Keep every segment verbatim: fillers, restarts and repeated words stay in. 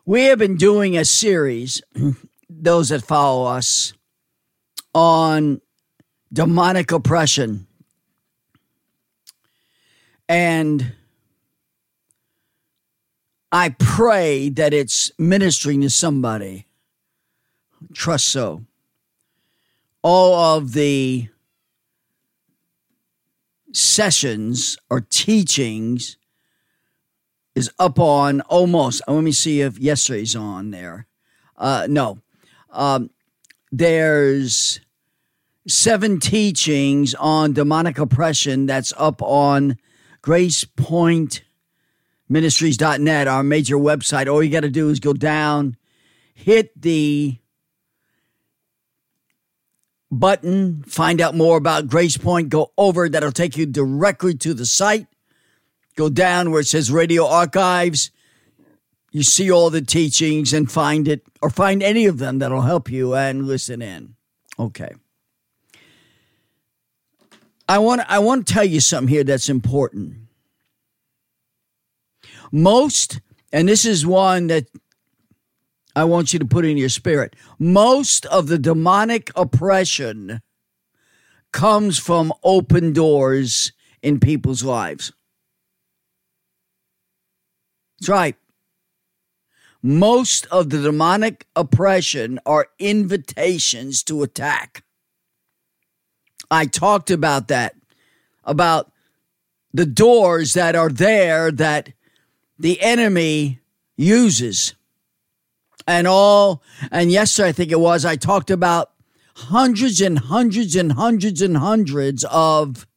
We have been doing a series, those that follow us, on demonic oppression. And I pray that it's ministering to somebody. Trust so. All of the sessions or teachings is up on almost, let me see if yesterday's on there. Uh, no. Um, there's seven teachings on demonic oppression that's up on grace point ministries dot net, our major website. All you got to do is go down, hit the button, find out more about Grace Point, go over. That'll take you directly to the site. Go down where it says Radio Archives. You see all the teachings and find it, or find any of them that'll help you and listen in. Okay. I want, I want to tell you something here that's important. Most, and this is one that I want you to put in your spirit, most of the demonic oppression comes from open doors in people's lives. That's right. Most of the demonic oppression are invitations to attack. I talked about that, about the doors that are there that the enemy uses. And all, and yesterday I think it was, I talked about hundreds and hundreds and hundreds and hundreds of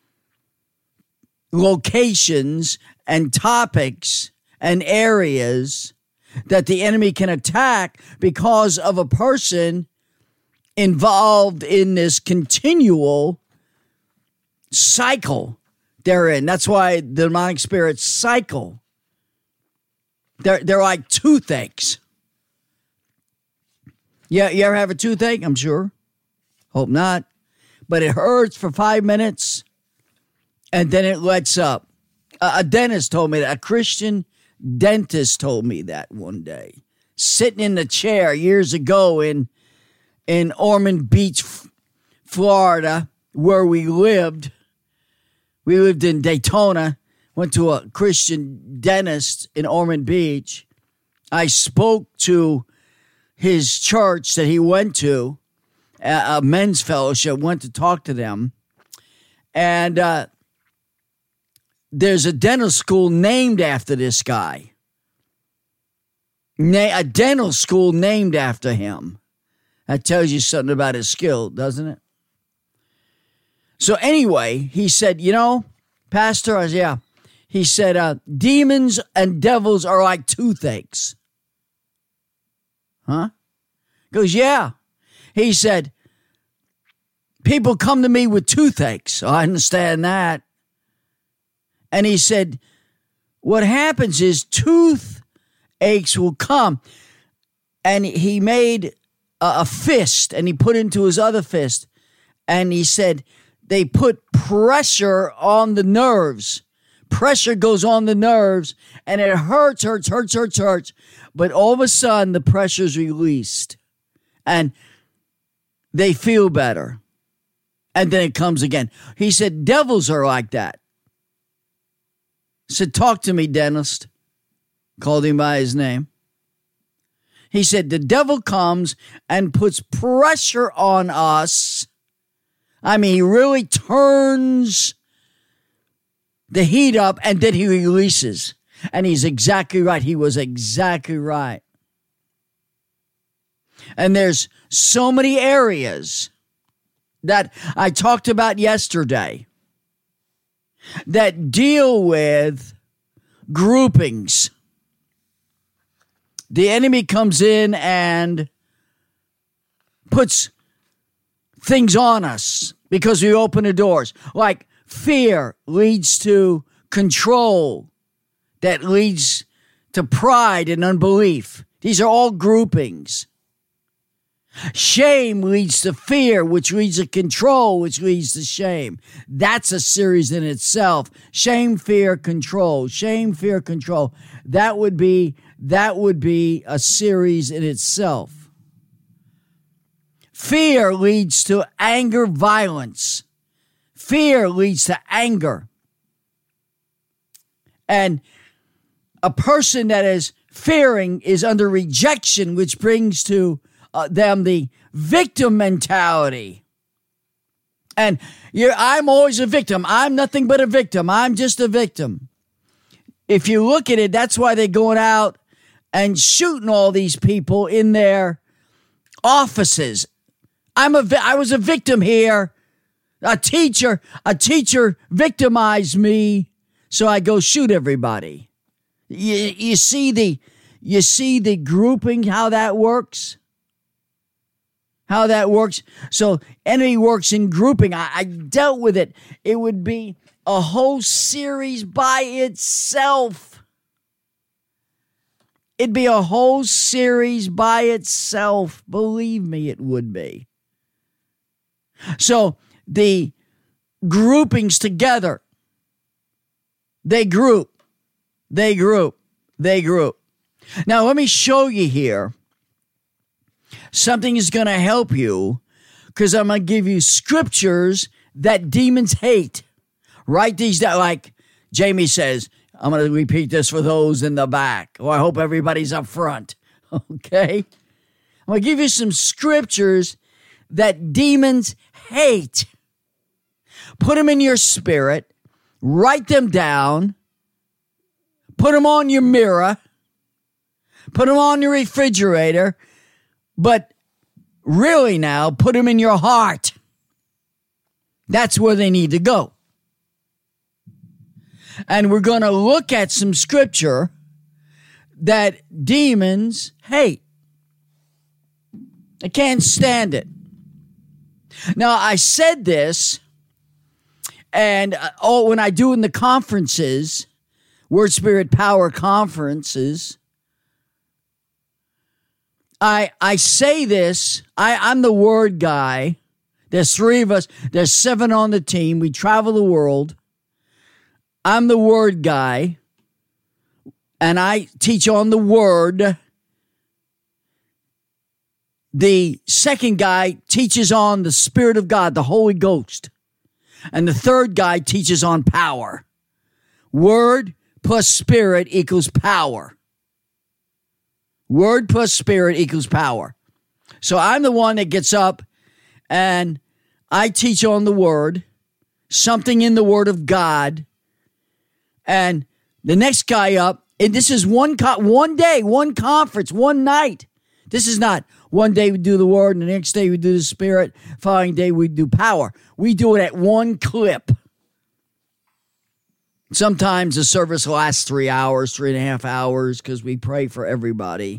locations and topics and areas that the enemy can attack because of a person involved in this continual cycle they're in. That's why the demonic spirits cycle. They're, they're like toothaches. Yeah, you ever have a toothache? I'm sure. Hope not. But it hurts for five minutes, and then it lets up. A, a dentist told me that. A Christian dentist told me that one day. Sitting in the chair years ago in, in Ormond Beach, Florida, where we lived. We lived in Daytona. Went to a Christian dentist in Ormond Beach. I spoke to his church that he went to, a men's fellowship, went to talk to them. And uh, there's a dental school named after this guy. Na- a dental school named after him. That tells you something about his skill, doesn't it? So anyway, he said, you know, Pastor, I said, yeah. He said, uh, demons and devils are like toothaches. Huh? He goes, yeah. He said, people come to me with toothaches. So I understand that. And he said, what happens is toothaches will come. And he made a, a fist, and he put into his other fist. And he said, they put pressure on the nerves. Pressure goes on the nerves, and it hurts, hurts, hurts, hurts, hurts. But all of a sudden, the pressure's released, and they feel better. And then it comes again. He said, devils are like that. I said, talk to me, dentist. Called him by his name. He said, the devil comes and puts pressure on us. I mean, he really turns the heat up, and then he releases. And he's exactly right. He was exactly right. And there's so many areas that I talked about yesterday that deal with groupings. The enemy comes in and puts things on us because we open the doors. Like fear leads to control, that leads to pride and unbelief. These are all groupings. Shame leads to fear, which leads to control, which leads to shame. That's a series in itself. Shame, fear, control. Shame, fear, control. That would be that would be a series in itself. Fear leads to anger, violence. Fear leads to anger. And a person that is fearing is under rejection, which brings to uh, them the victim mentality. And you're, I'm always a victim. I'm nothing but a victim. I'm just a victim. If you look at it, that's why they're going out and shooting all these people in their offices. I'm a, I was a victim here. A teacher, a teacher victimized me, so I go shoot everybody. You, you see the, you see the grouping, how that works? How that works? So enemy works in grouping. I, I dealt with it. It would be a whole series by itself. It'd be a whole series by itself. Believe me, it would be. So the groupings together, they group, they group, they group. Now, let me show you here. Something is going to help you because I'm going to give you scriptures that demons hate. Write these down. Like Jamie says, I'm going to repeat this for those in the back. Well, I hope everybody's up front. Okay? I'm going to give you some scriptures that demons hate. Put them in your spirit. Write them down. Put them on your mirror. Put them on your refrigerator. But really now, put them in your heart. That's where they need to go. And we're going to look at some scripture that demons hate. They can't stand it. Now, I said this, and uh, oh, when I do in the conferences, Word, Spirit, Power conferences, I I say this, I, I'm the word guy. There's three of us. There's seven on the team. We travel the world. I'm the word guy, and I teach on the word. The second guy teaches on the Spirit of God, the Holy Ghost. And the third guy teaches on power. Word plus Spirit equals power. Word plus Spirit equals power. So I'm the one that gets up and I teach on the Word, something in the Word of God. And the next guy up, and this is one co- one day, one conference, one night. This is not one day we do the Word, and the next day we do the Spirit, following day we do power. We do it at one clip. Sometimes the service lasts three hours, three and a half hours, because we pray for everybody.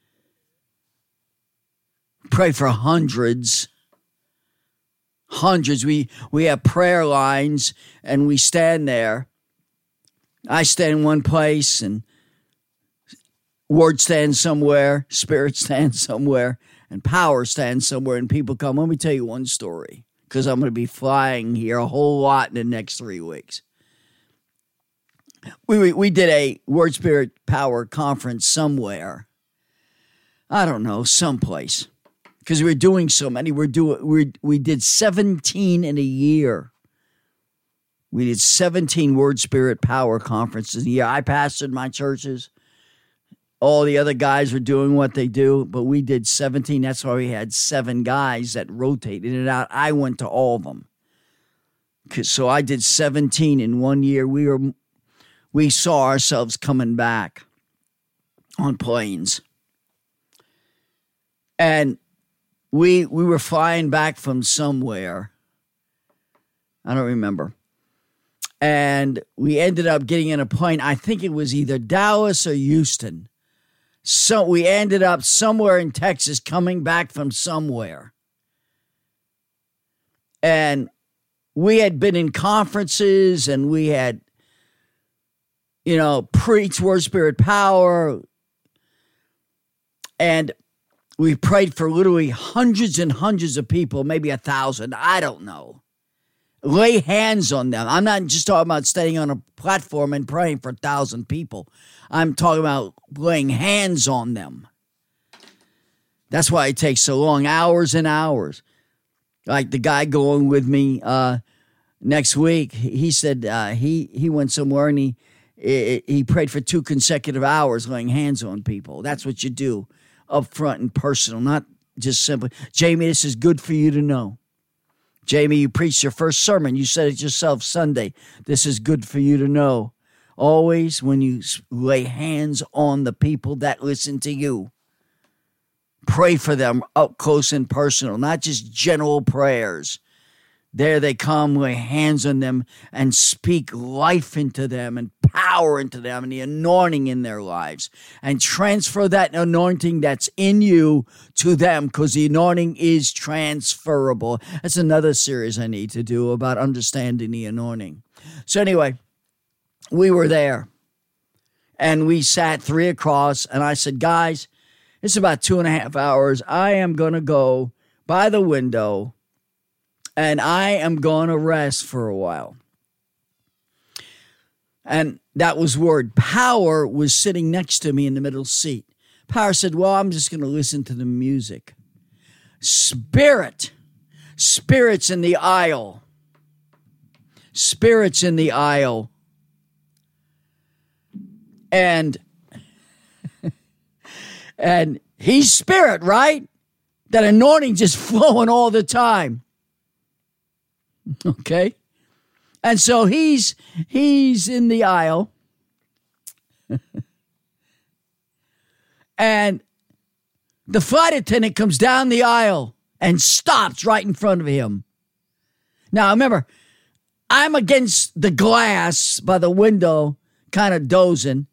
Pray for hundreds. Hundreds. We, we have prayer lines, and we stand there. I stand in one place, and Word stands somewhere, Spirit stands somewhere, and power stands somewhere, and people come. Let me tell you one story, because I'm going to be flying here a whole lot in the next three weeks. We, we we did a Word, Spirit, Power conference somewhere. I don't know, someplace, because we were doing so many. We're doing we we did seventeen in a year. We did seventeen Word, Spirit, Power conferences a year. I pastored my churches. All the other guys were doing what they do, but we did seventeen. That's why we had seven guys that rotated it out. I went to all of them. So I did seventeen in one year. We were, we saw ourselves coming back on planes. And we we were flying back from somewhere. I don't remember. And we ended up getting in a plane. I think it was either Dallas or Houston. So we ended up somewhere in Texas coming back from somewhere. And we had been in conferences and we had, you know, preached Word, Spirit, Power. And we prayed for literally hundreds and hundreds of people, maybe a thousand. I don't know. Lay hands on them. I'm not just talking about standing on a platform and praying for a thousand people. I'm talking about laying hands on them. That's why it takes so long, hours and hours. Like the guy going with me uh, next week, he said uh, he he went somewhere and he he prayed for two consecutive hours laying hands on people. That's what you do, up front and personal, not just simply, Jamie, this is good for you to know. Jamie, you preached your first sermon. You said it yourself Sunday. This is good for you to know. Always when you lay hands on the people that listen to you, pray for them up close and personal, not just general prayers. There they come, lay hands on them and speak life into them and power into them and the anointing in their lives, and transfer that anointing that's in you to them, because the anointing is transferable. That's another series I need to do about understanding the anointing. So anyway, we were there and we sat three across, and I said, guys, it's about two and a half hours. I am going to go by the window and I am going to rest for a while. And that was word. Power was sitting next to me in the middle seat. Power said, well, I'm just going to listen to the music. Spirit. Spirits in the aisle. Spirits in the aisle. And, and he's spirit, right? That anointing just flowing all the time. Okay? And so he's he's in the aisle. And the flight attendant comes down the aisle and stops right in front of him. Now, remember, I'm against the glass by the window, kind of dozing.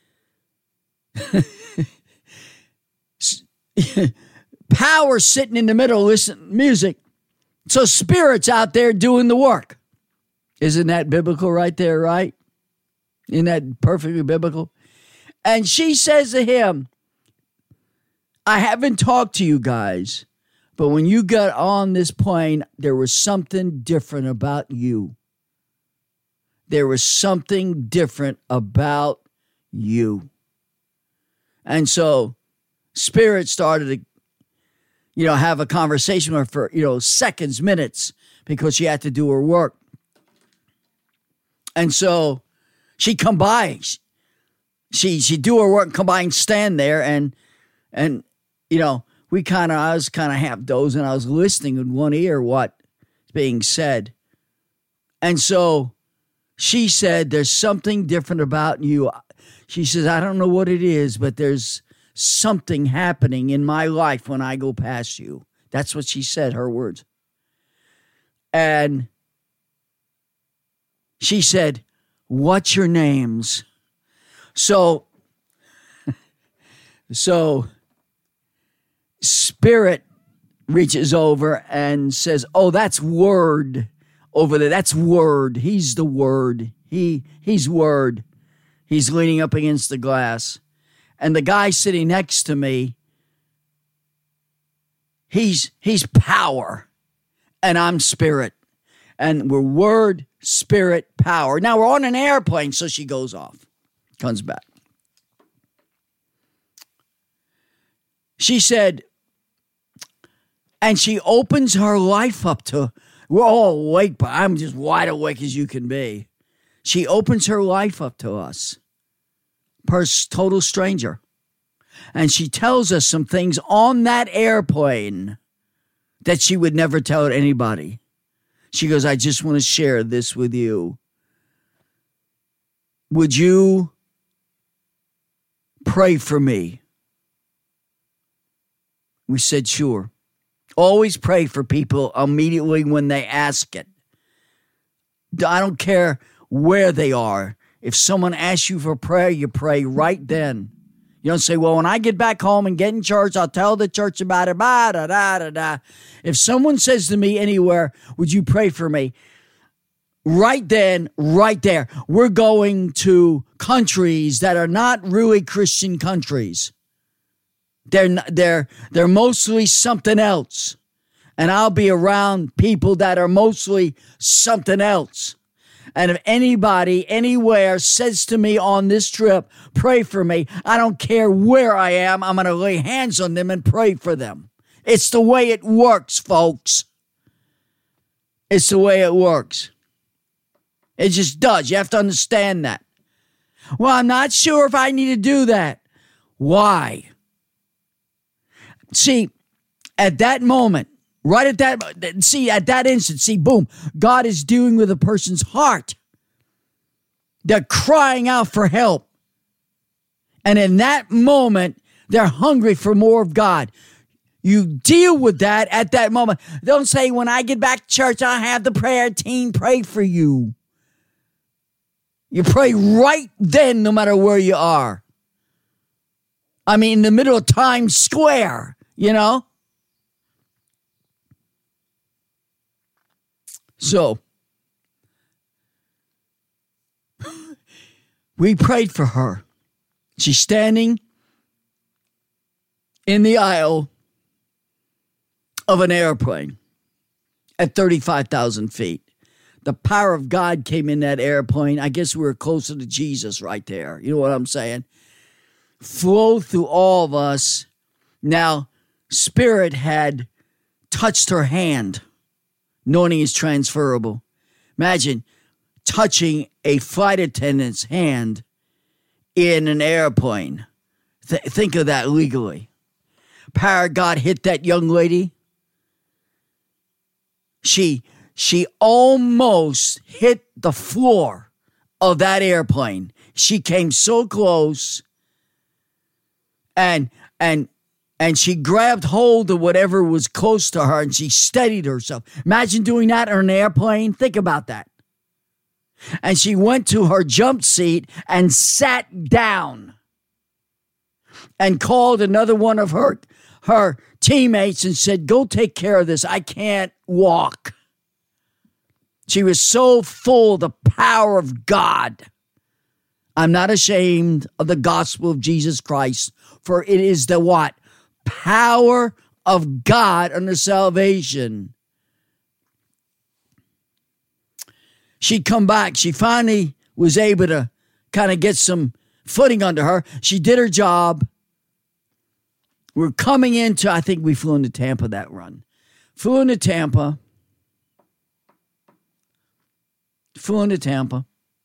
Power sitting in the middle, listening to music. So spirit's out there doing the work. Isn't that biblical right there, right? Isn't that perfectly biblical? And she says to him, I haven't talked to you guys, but when you got on this plane, there was something different about you. There was something different about you. And so Spirit started to, you know, have a conversation with her for, you know, seconds, minutes, because she had to do her work. And so she come by, she she do her work and come by and stand there, and and you know, we kind of I was kind of half dozing. I was listening in one ear what's being said, and so she said, "There's something different about you." She says, "I don't know what it is, but there's something happening in my life when I go past you." That's what she said, her words. And she said, "What's your names?" So, so Spirit reaches over and says, "Oh, that's Word over there. That's Word. He's the Word. He, he's Word." He's leaning up against the glass. And the guy sitting next to me, he's he's power, and I'm spirit. And we're word, spirit, power. Now we're on an airplane, so she goes off, comes back. She said, and she opens her life up to, we're all awake, but I'm just wide awake as you can be. She opens her life up to us. Per total stranger. And she tells us some things on that airplane that she would never tell anybody. She goes, "I just want to share this with you. Would you pray for me?" We said, "Sure." Always pray for people immediately when they ask it. I don't care where they are. If someone asks you for prayer, you pray right then. You don't say, "Well, when I get back home and get in church, I'll tell the church about it." Bah, da, da, da, da. If someone says to me anywhere, "Would you pray for me?" Right then, right there. We're going to countries that are not really Christian countries. They're, they're, they're mostly something else. And I'll be around people that are mostly something else. And if anybody anywhere says to me on this trip, pray for me, I don't care where I am, I'm going to lay hands on them and pray for them. It's the way it works, folks. It's the way it works. It just does. You have to understand that. Well, I'm not sure if I need to do that. Why? See, at that moment, right at that, see, at that instant, see, boom, God is dealing with a person's heart. They're crying out for help. And in that moment, they're hungry for more of God. You deal with that at that moment. Don't say, when I get back to church, I'll have the prayer team pray for you. You pray right then, no matter where you are. I mean, in the middle of Times Square, you know? So, we prayed for her. She's standing in the aisle of an airplane at thirty-five thousand feet. The power of God came in that airplane. I guess we were closer to Jesus right there. You know what I'm saying? Flow through all of us. Now, Spirit had touched her hand. Anointing is transferable. Imagine touching a flight attendant's hand in an airplane. Th- think of that legally. Power of God hit that young lady. She, she almost hit the floor of that airplane. She came so close, and and and she grabbed hold of whatever was close to her, and she steadied herself. Imagine doing that on an airplane. Think about that. And she went to her jump seat and sat down and called another one of her, her teammates and said, go take care of this. I can't walk. She was so full of the power of God. I'm not ashamed of the gospel of Jesus Christ, for it is the what? Power of God unto salvation. She'd come back. She finally was able to kind of get some footing under her. She did her job. We're coming into, I think we flew into Tampa that run. Flew into Tampa. Flew into Tampa.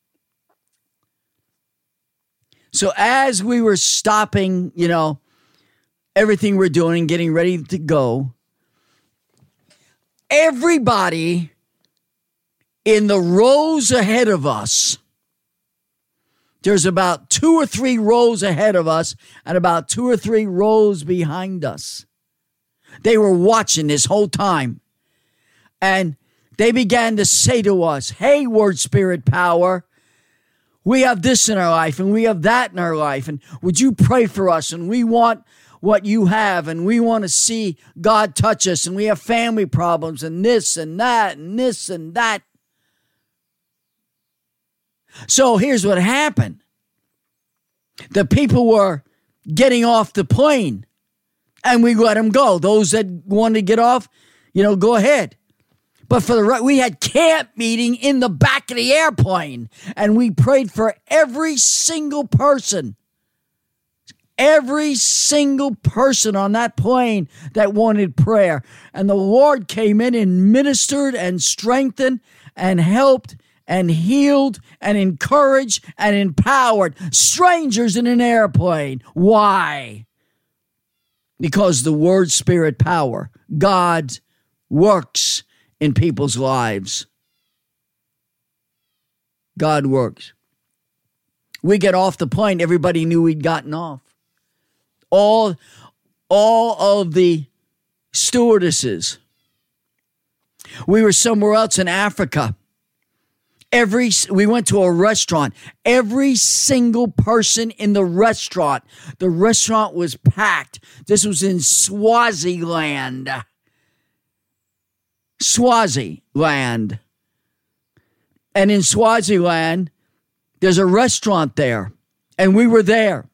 So as we were stopping, you know, everything we're doing, getting ready to go, everybody in the rows ahead of us, there's about two or three rows ahead of us and about two or three rows behind us. They were watching this whole time. And they began to say to us, hey, Word, Spirit, Power, we have this in our life and we have that in our life. And would you pray for us? And we want what you have. And we want to see God touch us. And we have family problems and this and that and this and that. So here's what happened. The people were getting off the plane and we let them go. Those that wanted to get off, you know, go ahead. But for the right, we had camp meeting in the back of the airplane and we prayed for every single person. Every single person on that plane that wanted prayer. And the Lord came in and ministered and strengthened and helped and healed and encouraged and empowered strangers in an airplane. Why? Because the Word, Spirit, Power, God works in people's lives. God works. We get off the plane, everybody knew we'd gotten off. All, all of the stewardesses. We were somewhere else in Africa. Every, we went to a restaurant. Every single person in the restaurant, the restaurant was packed. This was in Swaziland. Swaziland. And in Swaziland, there's a restaurant there. And we were there.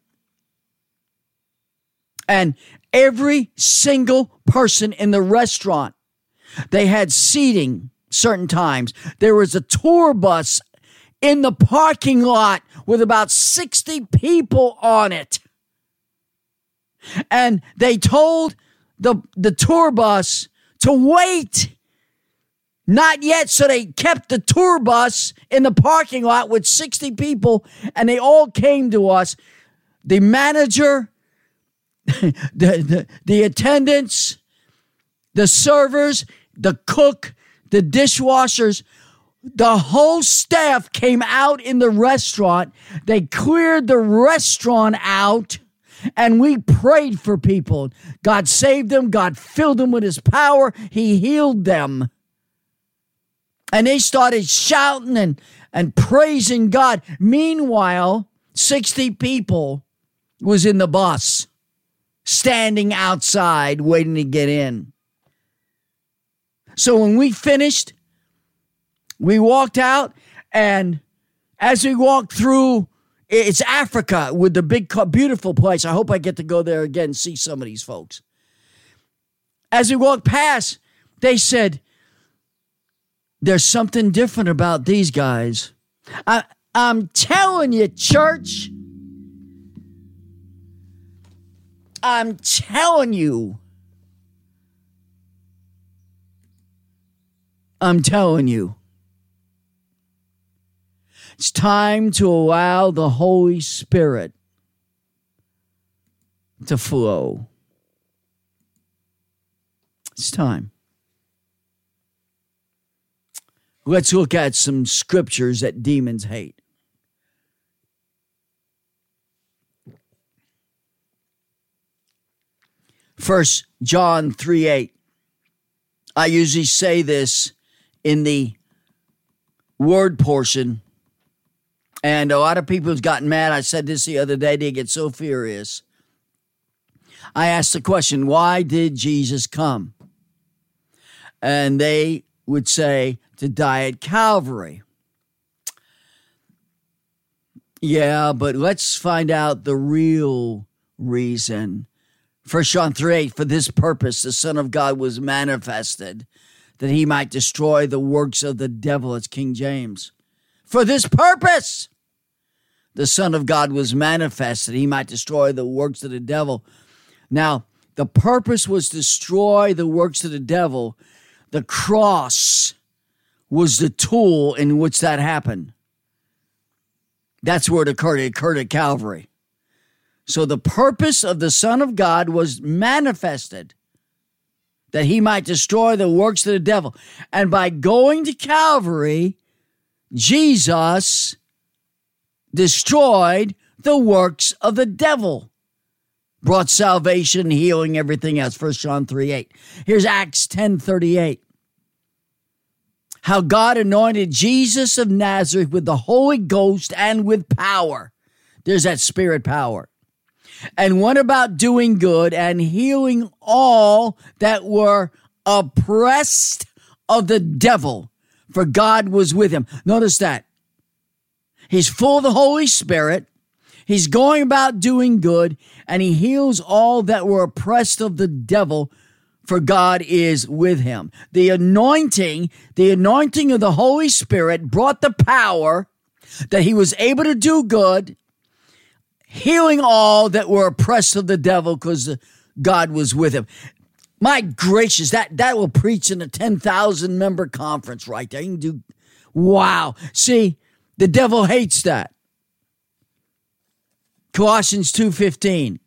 And every single person in the restaurant They had seating certain times. There was a tour bus in the parking lot with about sixty people on it. And they told the, the tour bus to wait. Not yet. So they kept the tour bus in the parking lot with sixty people, and they all came to us. The manager, the, the, the attendants, the servers, the cook, the dishwashers, the whole staff came out in the restaurant. They cleared the restaurant out, and we prayed for people. God saved them. God filled them with his power. He healed them. And they started shouting and, and praising God. Meanwhile, sixty people was in the bus, standing outside, waiting to get in. So when we finished, we walked out, and as we walked through, it's Africa with the big, beautiful place. I hope I get to go there again and see some of these folks. As we walked past, they said, there's something different about these guys. I, I'm telling you, church. I'm telling you. I'm telling you. It's time to allow the Holy Spirit to flow. It's time. Let's look at some scriptures that demons hate. First John three eight. I usually say this in the word portion, and a lot of people have gotten mad. I said this the other day. They get so furious. I asked the question, why did Jesus come? And they would say, to die at Calvary. Yeah, but let's find out the real reason. First John three eight, for this purpose the Son of God was manifested, that he might destroy the works of the devil. It's King James. For this purpose the Son of God was manifested, he might destroy the works of the devil. Now, the purpose was to destroy the works of the devil. The cross was the tool in which that happened. That's where it occurred. It occurred at Calvary. So the purpose of the Son of God was manifested, that he might destroy the works of the devil. And by going to Calvary, Jesus destroyed the works of the devil, brought salvation, healing, everything else. First John three eight. Here's Acts ten thirty-eight. How God anointed Jesus of Nazareth with the Holy Ghost and with power. There's that spirit power. And went about doing good and healing all that were oppressed of the devil, for God was with him. Notice that. He's full of the Holy Spirit. He's going about doing good, and he heals all that were oppressed of the devil, for God is with him. The anointing, the anointing of the Holy Spirit brought the power that he was able to do good, healing all that were oppressed of the devil because God was with him. My gracious, that, that will preach in a ten thousand member conference right there. You can do, wow. See, the devil hates that. Colossians two fifteen.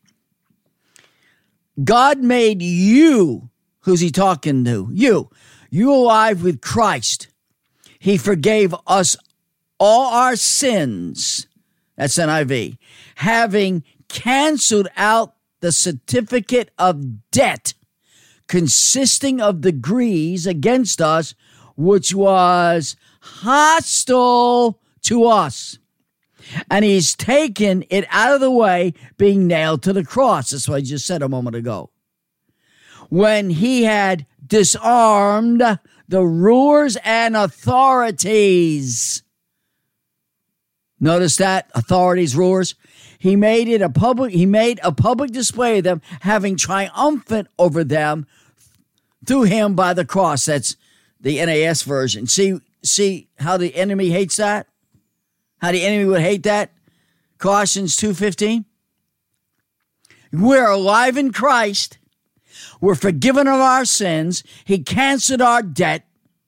God made you, who's he talking to? You. You alive with Christ. He forgave us all our sins. That's N I V. Having canceled out the certificate of debt consisting of degrees against us, which was hostile to us. And he's taken it out of the way, being nailed to the cross. That's what I just said a moment ago. When he had disarmed the rulers and authorities. Notice that, authorities, rulers. He made it a public, he made a public display of them, having triumphant over them through him by the cross. That's the N A S version. See, see how the enemy hates that? How the enemy would hate that? Colossians two fifteen. We're alive in Christ. We're forgiven of our sins. He canceled our debt,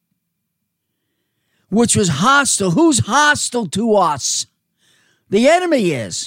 which was hostile. Who's hostile to us? The enemy is.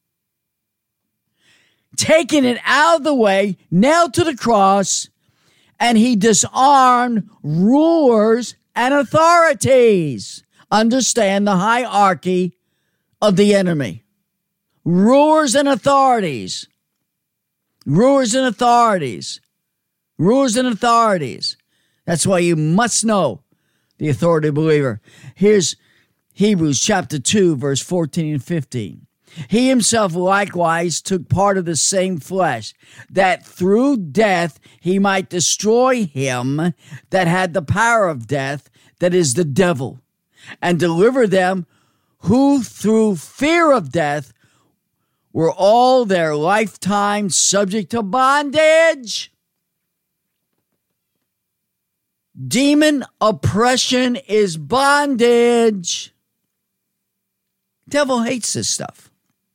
Taking it out of the way, nailed to the cross, and he disarmed rulers and authorities. Understand the hierarchy of the enemy. Rulers and authorities. Rulers and authorities. Rulers and authorities. That's why you must know the authority of the believer. Here's Hebrews chapter two, verse fourteen and fifteen. He himself likewise took part of the same flesh, that through death he might destroy him that had the power of death, that is the devil, and deliver them who through fear of death were all their lifetime subject to bondage. Demon oppression is bondage. Devil hates this stuff.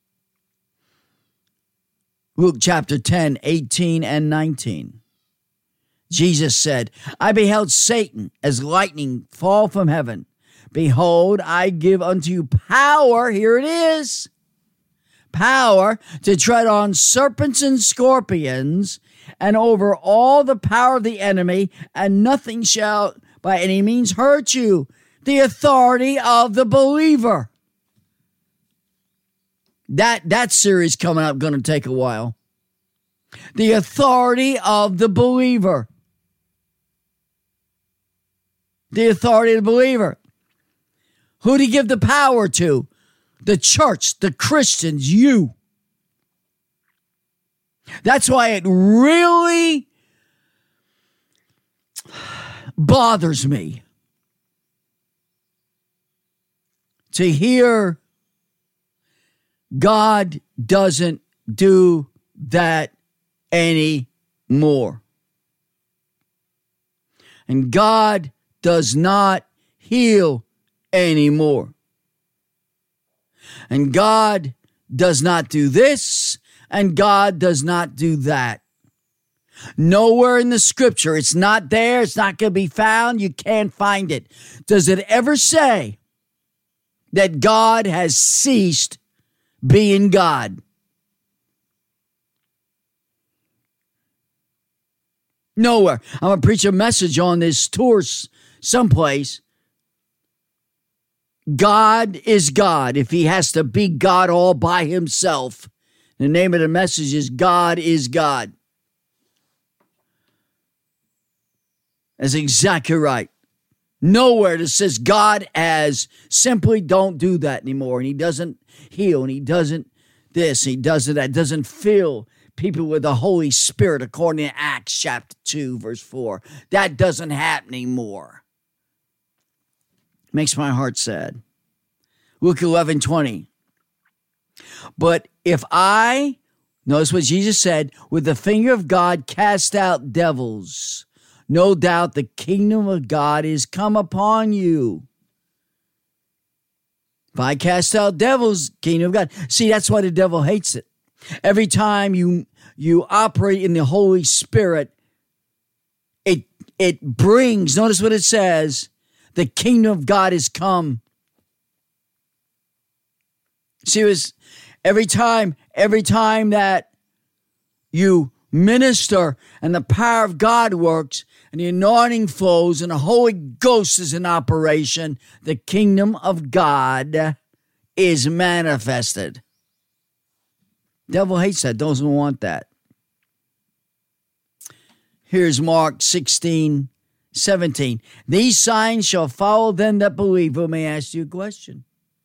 Luke chapter ten, eighteen and nineteen. Jesus said, I beheld Satan as lightning fall from heaven. Behold, I give unto you power, here it is, power to tread on serpents and scorpions, and over all the power of the enemy, and nothing shall by any means hurt you. The authority of the believer. That, that series coming up going to take a while. The authority of the believer. The authority of the believer. Who do you give the power to? The church, the Christians, you. That's why it really bothers me to hear God doesn't do that anymore. And God does not heal anymore. And God does not do this, and God does not do that. Nowhere in the scripture, it's not there, it's not going to be found, you can't find it. Does it ever say that God has ceased being God? Nowhere. I'm going to preach a message on this tour someplace. God is God. If he has to be God all by himself, the name of the message is God is God. That's exactly right. Nowhere that says God as simply don't do that anymore. And he doesn't heal, and he doesn't this, he doesn't that, doesn't fill people with the Holy Spirit according to Acts chapter two, verse four. That doesn't happen anymore. Makes my heart sad. Luke eleven twenty. But if I, notice what Jesus said, with the finger of God cast out devils, no doubt the kingdom of God is come upon you. If I cast out devils, kingdom of God. See, that's why the devil hates it. Every time you you operate in the Holy Spirit, it it brings, notice what it says, the kingdom of God is come. See, it was every time, every time that you minister and the power of God works and the anointing flows and the Holy Ghost is in operation, the kingdom of God is manifested. Devil hates that, doesn't want that. Here's Mark sixteen, seventeen. These signs shall follow them that believe. Let me ask you a question.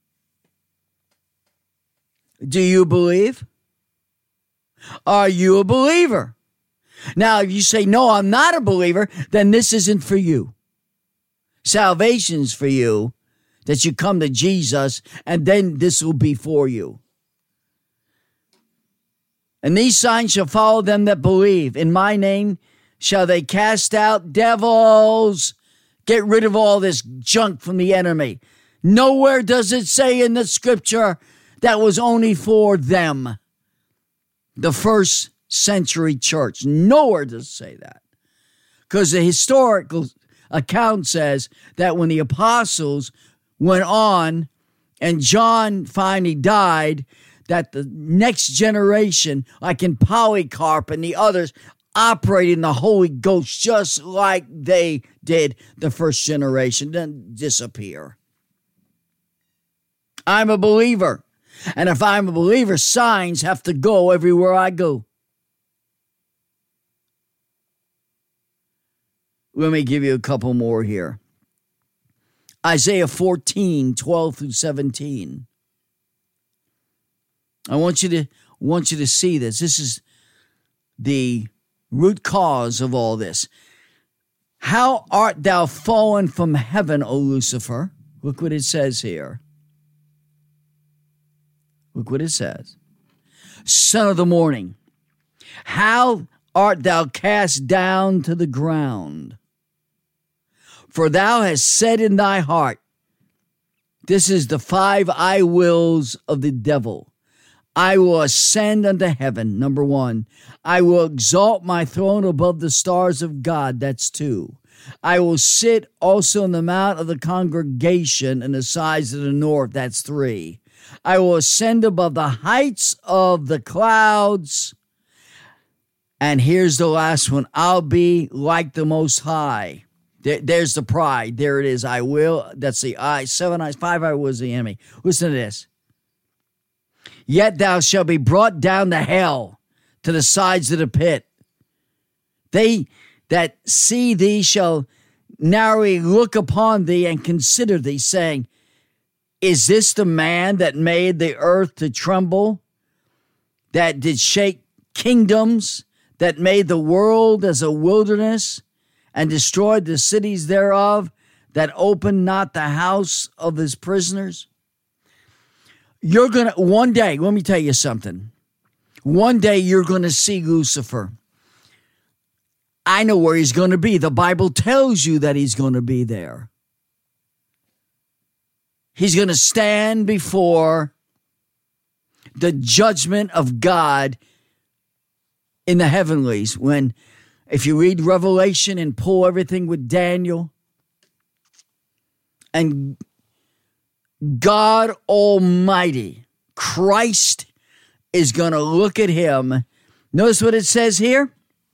Do you believe? Are you a believer? Now, if you say, no, I'm not a believer, then this isn't for you. Salvation's for you, that you come to Jesus, and then this will be for you. And these signs shall follow them that believe. In my name shall they cast out devils. Get rid of all this junk from the enemy. Nowhere does it say in the scripture that was only for them. The first century church. Nowhere does it say that. Because the historical account says that when the apostles went on and John finally died, that the next generation, like in Polycarp and the others, operating the Holy Ghost just like they did the first generation, then disappear. I'm a believer. And if I'm a believer, signs have to go everywhere I go. Let me give you a couple more here. Isaiah fourteen, twelve through seventeen. I want you to want you to see this. This is the root cause of all this. How art thou fallen from heaven, O Lucifer? Look what it says here. Look what it says. Son of the morning, how art thou cast down to the ground? For thou hast said in thy heart, this is the five I wills of the devil. I will ascend unto heaven, number one. I will exalt my throne above the stars of God, that's two. I will sit also in the mount of the congregation in the sides of the north, that's three. I will ascend above the heights of the clouds. And here's the last one. I'll be like the Most High. There, there's the pride. There it is. I will. That's the I. Seven eyes. Five eyes was the enemy. Listen to this. Yet thou shalt be brought down to hell, to the sides of the pit. They that see thee shall narrowly look upon thee and consider thee, saying, is this the man that made the earth to tremble, that did shake kingdoms, that made the world as a wilderness, and destroyed the cities thereof, that opened not the house of his prisoners? You're going to, one day, let me tell you something. One day you're going to see Lucifer. I know where he's going to be. The Bible tells you that he's going to be there. He's going to stand before the judgment of God in the heavenlies. When, if you read Revelation and pull everything with Daniel, and God Almighty, Christ, is going to look at him. Notice what it says here.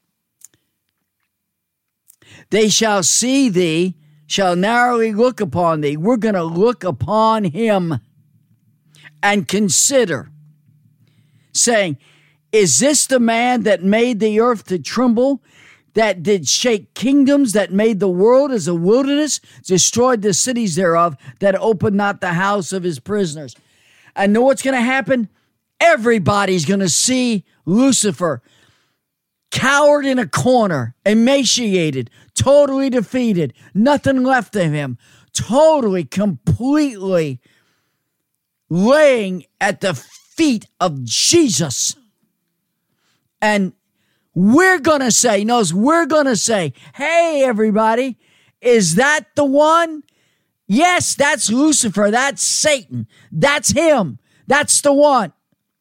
They shall see thee, shall narrowly look upon thee. We're going to look upon him and consider, saying, is this the man that made the earth to tremble, that did shake kingdoms, that made the world as a wilderness, destroyed the cities thereof, that opened not the house of his prisoners? And know what's going to happen? Everybody's going to see Lucifer cowered in a corner, emaciated, totally defeated, nothing left of him, totally, completely laying at the feet of Jesus. And we're going to say, notice, we're going to say, hey, everybody, is that the one? Yes, that's Lucifer. That's Satan. That's him. That's the one.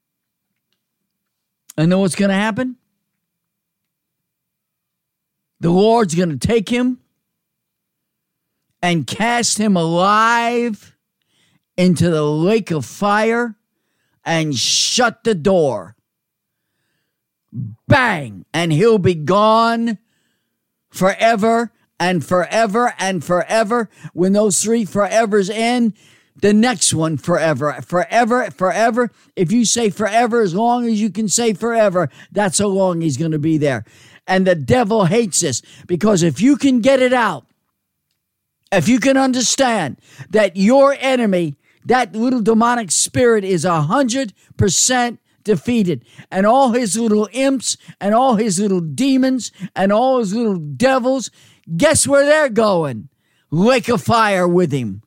And know what's going to happen? The Lord's going to take him and cast him alive into the lake of fire and shut the door. Bang! And he'll be gone forever and forever and forever. When those three forevers end, the next one forever, forever, forever. If you say forever, as long as you can say forever, that's how long he's going to be there. And the devil hates this, because if you can get it out, if you can understand that your enemy, that little demonic spirit, is a hundred percent defeated, and all his little imps and all his little demons and all his little devils, guess where they're going? Lake of fire with him.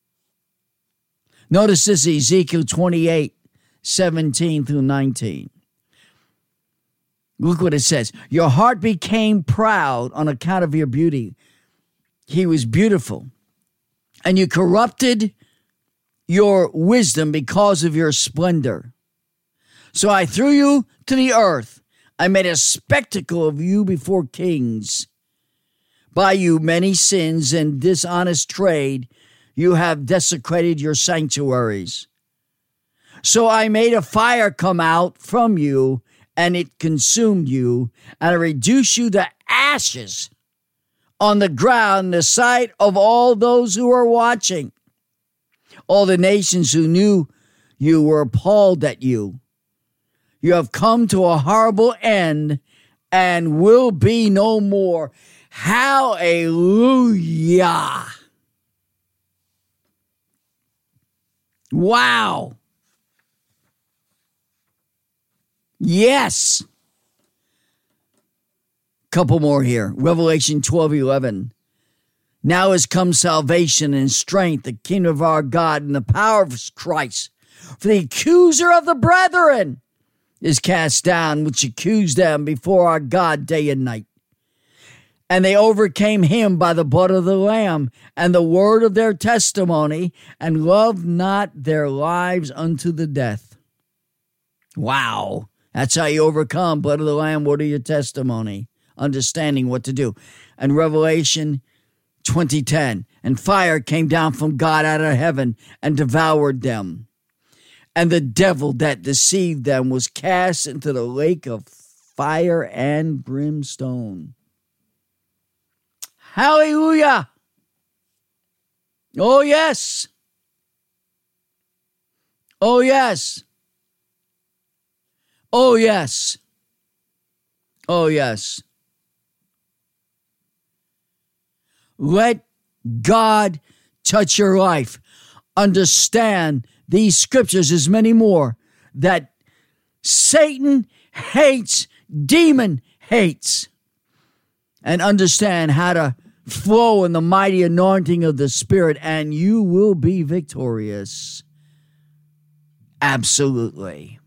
Notice this, Ezekiel twenty-eight, seventeen through nineteen. Look what it says. Your heart became proud on account of your beauty. He was beautiful. And you corrupted your wisdom because of your splendor. So I threw you to the earth. I made a spectacle of you before kings. By you many sins and dishonest trade, you have desecrated your sanctuaries. So I made a fire come out from you, and it consumed you, and I reduced you to ashes on the ground in the sight of all those who are watching. All the nations who knew you were appalled at you. You have come to a horrible end and will be no more. Hallelujah. Wow. Yes. Couple more here. Revelation twelve eleven. Now has come salvation and strength, the kingdom of our God and the power of Christ. For the accuser of the brethren is cast down, which accused them before our God day and night. And they overcame him by the blood of the Lamb and the word of their testimony, and loved not their lives unto the death. Wow. That's how you overcome. Blood of the Lamb, word of your testimony. Understanding what to do. And Revelation twenty ten. And fire came down from God out of heaven and devoured them. And the devil that deceived them was cast into the lake of fire and brimstone. Hallelujah. Oh, yes. Oh, yes. Oh, yes. Oh, yes. Let God touch your life. Understand these scriptures, as many more, that Satan hates, demon hates. And understand how to flow in the mighty anointing of the Spirit, and you will be victorious. Absolutely.